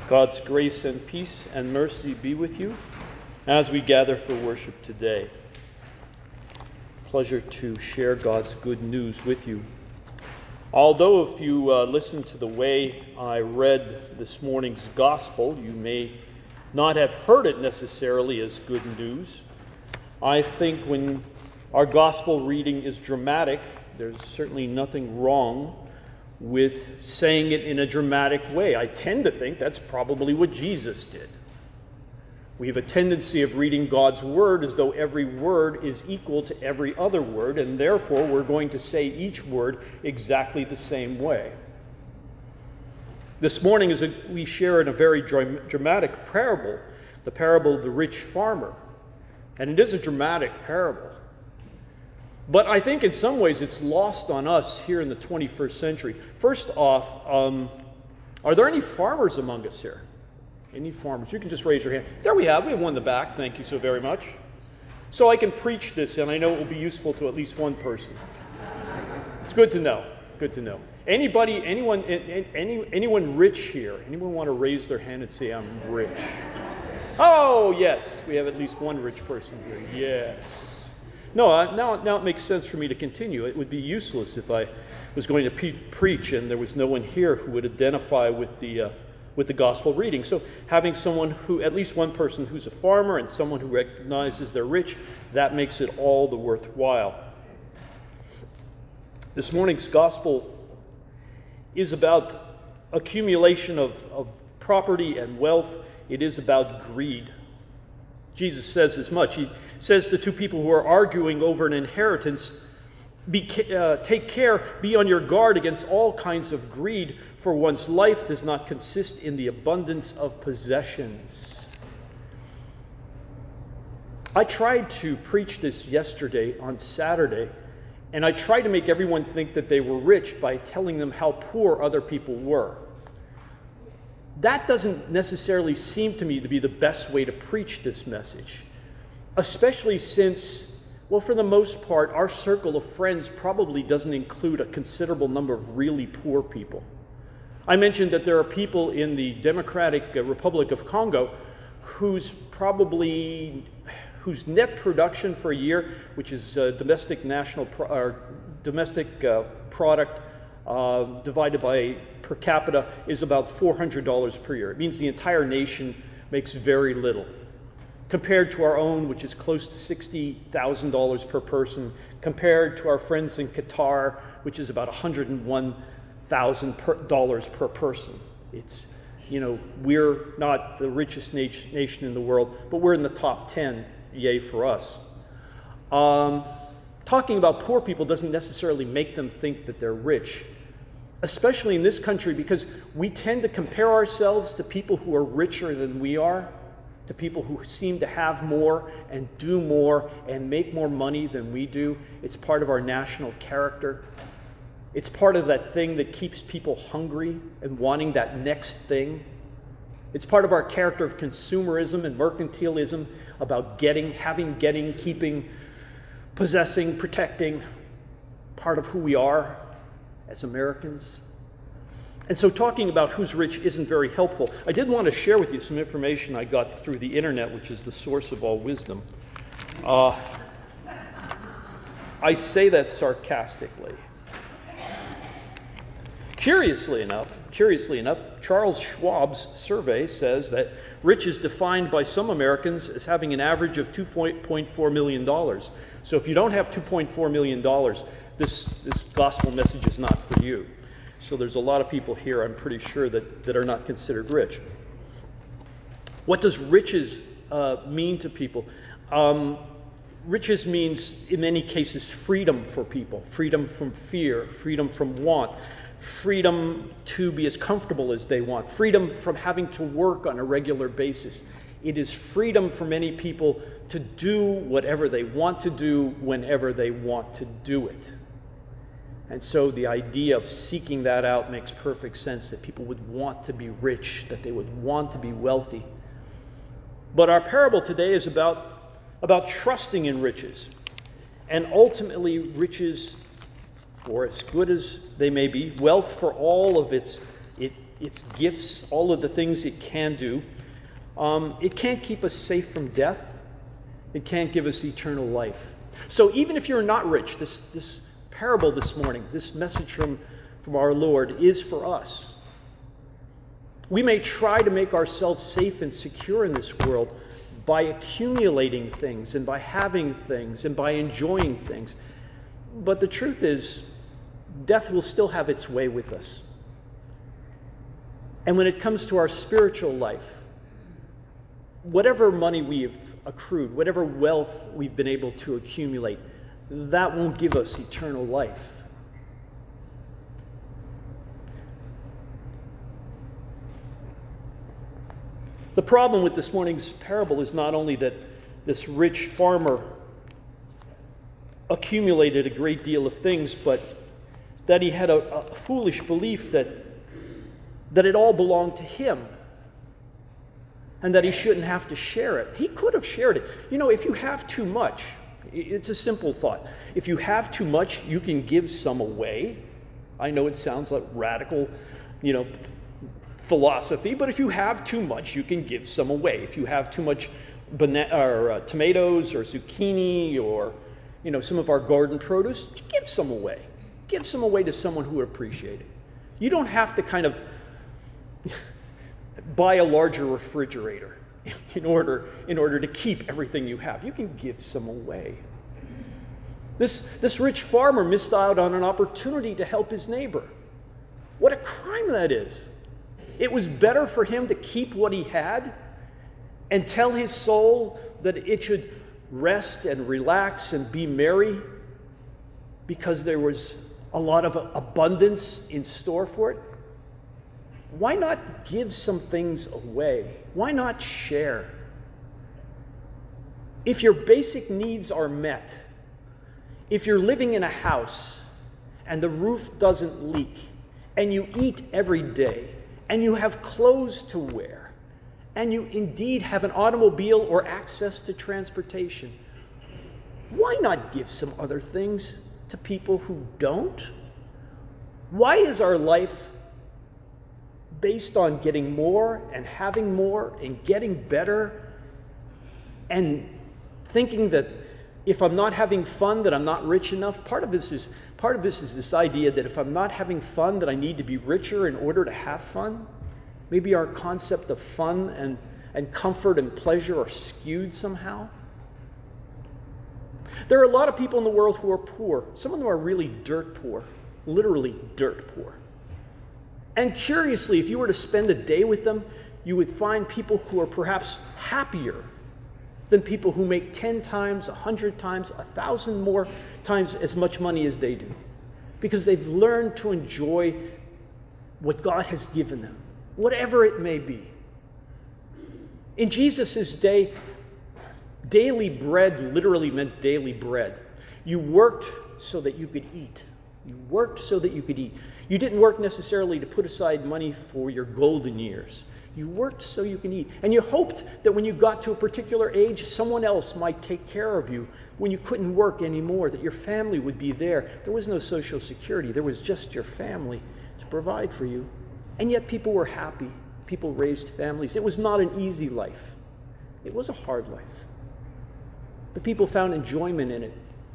God's grace and peace and mercy be with you as we gather for worship today. Pleasure to share God's good news with you. Although if you listen to the way I read this morning's gospel, you may not have heard it necessarily as good news. I think when our gospel reading is dramatic, there's certainly nothing wrong with saying it in a dramatic way. I tend to think that's probably what Jesus did. We have a tendency of reading God's word as though every word is equal to every other word, and therefore we're going to say each word exactly the same way. This morning we share in a very dramatic parable, the parable of the rich farmer. And it is a dramatic parable. But I think in some ways it's lost on us here in the 21st century. First off, are there any farmers among us here? Any farmers? You can just raise your hand. There we have one in the back. Thank you so very much. So I can preach this, and I know it will be useful to at least one person. It's good to know. Good to know. Anyone rich here? Anyone want to raise their hand and say, I'm rich? Oh, yes. We have at least one rich person here. Yes. No, now it makes sense for me to continue. It would be useless if I was going to preach and there was no one here who would identify with the gospel reading. So having someone at least one person who's a farmer and someone who recognizes they're rich, that makes it all the worthwhile. This morning's gospel is about accumulation of property and wealth. It is about greed. Jesus says as much. He says to two people who are arguing over an inheritance, take care, be on your guard against all kinds of greed, for one's life does not consist in the abundance of possessions. I tried to preach this yesterday on Saturday, and I tried to make everyone think that they were rich by telling them how poor other people were. That doesn't necessarily seem to me to be the best way to preach this message, especially since, well, for the most part, our circle of friends probably doesn't include a considerable number of really poor people. I mentioned that there are people in the Democratic Republic of Congo whose net production for a year, which is domestic product divided by per capita, is about $400 per year. It means the entire nation makes very little. Compared to our own, which is close to $60,000 per person, compared to our friends in Qatar, which is about $101,000 per person. It's, we're not the richest nation in the world, but we're in the top 10, yay for us. Talking about poor people doesn't necessarily make them think that they're rich, especially in this country, because we tend to compare ourselves to people who are richer than we are, to people who seem to have more and do more and make more money than we do. It's part of our national character. It's part of that thing that keeps people hungry and wanting that next thing. It's part of our character of consumerism and mercantilism, about getting, keeping, possessing, protecting, part of who we are as Americans. And so talking about who's rich isn't very helpful. I did want to share with you some information I got through the internet, which is the source of all wisdom. I say that sarcastically. Curiously enough, Charles Schwab's survey says that rich is defined by some Americans as having an average of $2.4 million. So if you don't have $2.4 million, this gospel message is not for you. So there's a lot of people here, I'm pretty sure, that are not considered rich. What does riches mean to people? Riches means, in many cases, freedom for people. Freedom from fear, freedom from want, freedom to be as comfortable as they want, freedom from having to work on a regular basis. It is freedom for many people to do whatever they want to do whenever they want to do it. And so the idea of seeking that out makes perfect sense, that people would want to be rich, that they would want to be wealthy. But our parable today is about trusting in riches. And ultimately, riches, for as good as they may be, wealth for all of its its gifts, all of the things it can do. It can't keep us safe from death. It can't give us eternal life. So even if you're not rich, this parable this morning, this message from our Lord is for us. We may try to make ourselves safe and secure in this world by accumulating things and by having things and by enjoying things. But the truth is, death will still have its way with us. And when it comes to our spiritual life, whatever money we've accrued, whatever wealth we've been able to accumulate, that won't give us eternal life. The problem with this morning's parable is not only that this rich farmer accumulated a great deal of things, but that he had a foolish belief that it all belonged to him and that he shouldn't have to share it. He could have shared it. You know, if you have too much, it's a simple thought. If you have too much, you can give some away. I know it sounds like radical, philosophy, but if you have too much, you can give some away. If you have too much tomatoes or zucchini or some of our garden produce, give some away. Give some away to someone who would appreciate it. You don't have to kind of buy a larger refrigerator in order to keep everything you have. You can give some away. This rich farmer missed out on an opportunity to help his neighbor. What a crime that is. It was better for him to keep what he had and tell his soul that it should rest and relax and be merry because there was a lot of abundance in store for it. Why not give some things away? Why not share? If your basic needs are met, if you're living in a house and the roof doesn't leak and you eat every day, and you have clothes to wear, and you indeed have an automobile or access to transportation, why not give some other things to people who don't? Why is our life based on getting more and having more and getting better and thinking that if I'm not having fun, that I'm not rich enough? Part of this is this idea that if I'm not having fun, that I need to be richer in order to have fun. Maybe our concept of fun and comfort and pleasure are skewed somehow. There are a lot of people in the world who are poor. Some of them are really dirt poor, literally dirt poor. And curiously, if you were to spend a day with them, you would find people who are perhaps happier than people who make 10 times, 100 times, 1,000 more times as much money as they do. Because they've learned to enjoy what God has given them, whatever it may be. In Jesus' day, daily bread literally meant daily bread. You worked so that you could eat. You worked so that you could eat. You didn't work necessarily to put aside money for your golden years. You worked so you can eat. And you hoped that when you got to a particular age, someone else might take care of you when you couldn't work anymore, that your family would be there. There was no Social Security. There was just your family to provide for you. And yet people were happy. People raised families. It was not an easy life. It was a hard life. But people found enjoyment in it.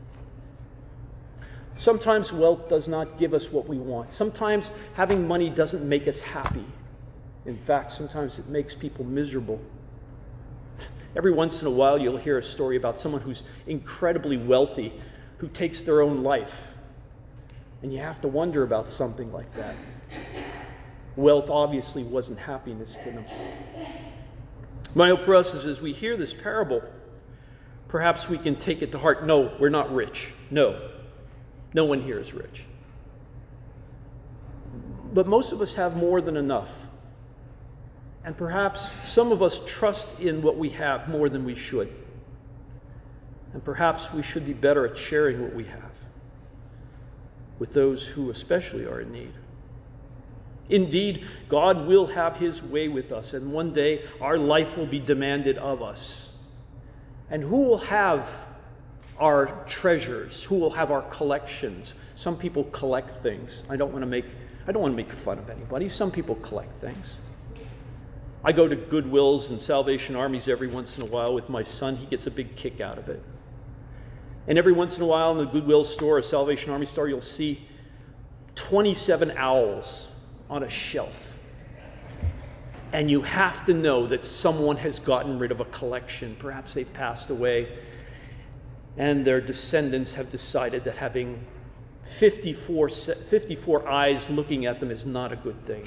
Sometimes wealth does not give us what we want. Sometimes having money doesn't make us happy. In fact, sometimes it makes people miserable. Every once in a while, you'll hear a story about someone who's incredibly wealthy, who takes their own life. And you have to wonder about something like that. Wealth obviously wasn't happiness to them. My hope for us is as we hear this parable, perhaps we can take it to heart. No, we're not rich. No one here is rich. But most of us have more than enough. And perhaps some of us trust in what we have more than we should. And perhaps we should be better at sharing what we have with those who especially are in need. Indeed, God will have his way with us, and one day our life will be demanded of us. And who will have our treasures? Who will have our collections? Some people collect things. I don't want to make I don't want to make fun of anybody. Some people collect things. I go to Goodwills and Salvation Armies every once in a while with my son. He gets a big kick out of it. And every once in a while in the Goodwill store or Salvation Army store, you'll see 27 owls on a shelf. And you have to know that someone has gotten rid of a collection. Perhaps they've passed away, and their descendants have decided that having 54 eyes looking at them is not a good thing.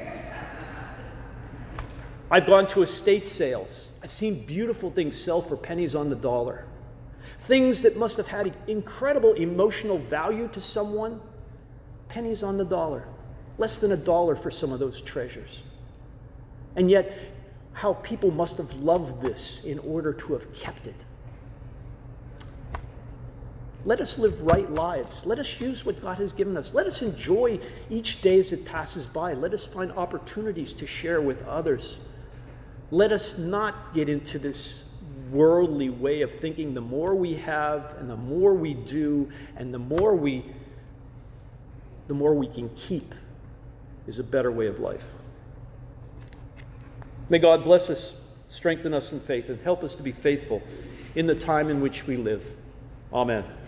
I've gone to estate sales. I've seen beautiful things sell for pennies on the dollar. Things that must have had incredible emotional value to someone, pennies on the dollar. Less than $1 for some of those treasures. And yet, how people must have loved this in order to have kept it. Let us live right lives. Let us use what God has given us. Let us enjoy each day as it passes by. Let us find opportunities to share with others. Let us not get into this worldly way of thinking the more we have and the more we do and the more we can keep is a better way of life. May God bless us, strengthen us in faith, and help us to be faithful in the time in which we live. Amen.